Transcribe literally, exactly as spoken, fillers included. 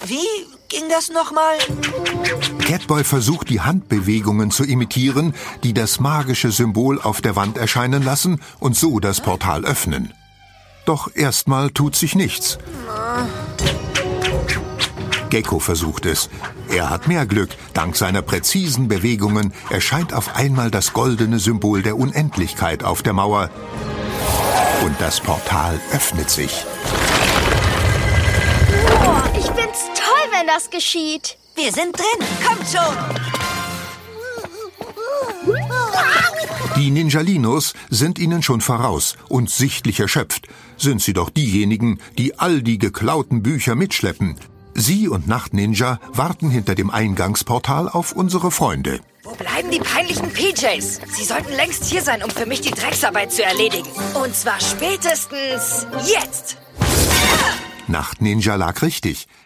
Wie ging das nochmal? Catboy versucht, die Handbewegungen zu imitieren, die das magische Symbol auf der Wand erscheinen lassen und so das Portal öffnen. Doch erstmal tut sich nichts. Gecko versucht es. Er hat mehr Glück. Dank seiner präzisen Bewegungen erscheint auf einmal das goldene Symbol der Unendlichkeit auf der Mauer. Und das Portal öffnet sich. Oh, ich find's toll, wenn das geschieht. Wir sind drin. Kommt schon. Die Ninjalinos sind ihnen schon voraus und sichtlich erschöpft. Sind sie doch diejenigen, die all die geklauten Bücher mitschleppen. Sie und Nachtninja warten hinter dem Eingangsportal auf unsere Freunde. Wo bleiben die peinlichen P Js? Sie sollten längst hier sein, um für mich die Drecksarbeit zu erledigen. Und zwar spätestens jetzt. Nachtninja lag richtig.